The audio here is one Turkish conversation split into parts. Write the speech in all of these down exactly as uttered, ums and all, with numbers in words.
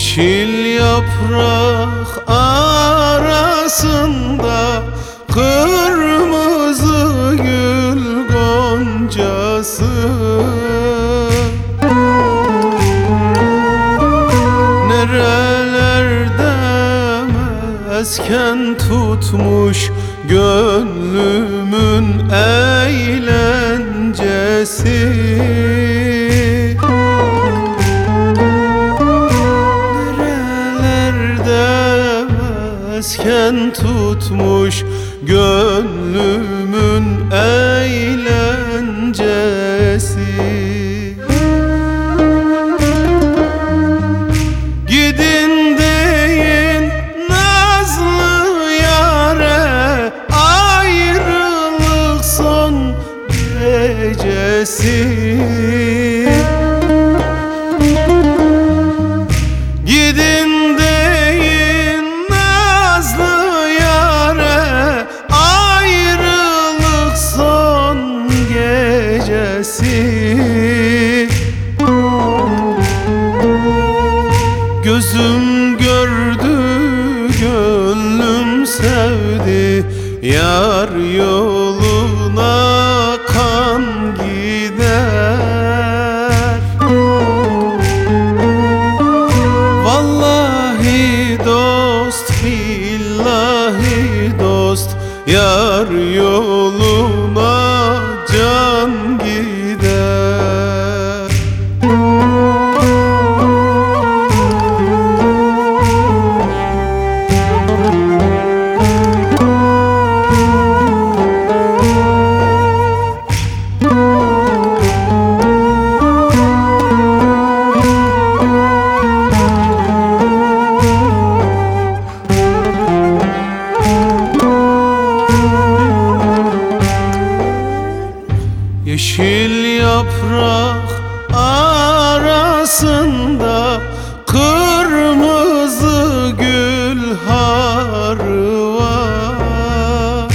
Yeşil yaprak arasında kırmızı gül goncası. Nerelerde mesken tutmuş gönlümün eğlencesi. Mesken tutmuş gönlümün eğlencesi. Gidin deyin nazlı yâre, ayrılık son gecesi. Gidin deyin nazlı yâre, ayrılık son gecesi. Gözüm gördü, gönlüm sevdi, yar yoluna kan gider. Vallahi dost, billahi dost, yar yoluna can gider. Yeşil yaprak arasında kırmızı gül harı var.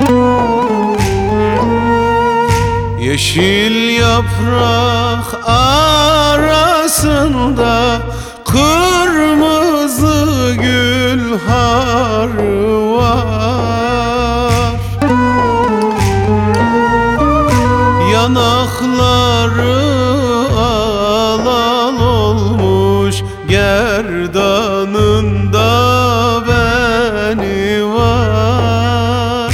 Yeşil yaprak arasında kırmızı gül harı var. Yanakları al al olmuş, gerdanında beni var.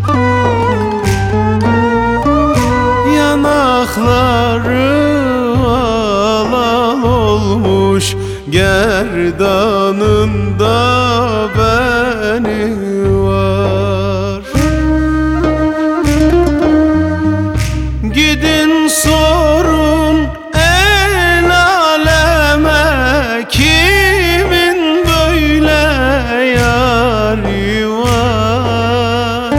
Yanakları al al olmuş, gerdanında beni var. Gidin sorun el aleme, kimin böyle yâri var.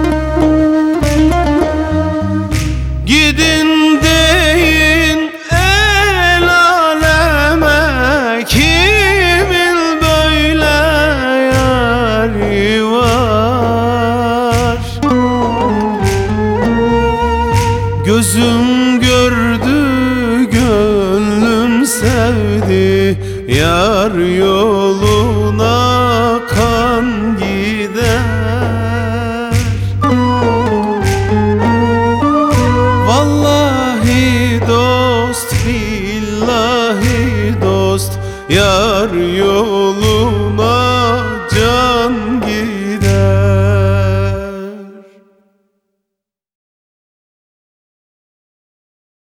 Gidin deyin el aleme, kimin böyle yâri var. Gözüm gördü, gönlüm sevdi, yar yoluna kan gider. Vallahi dost, billahi dost, yar yoluna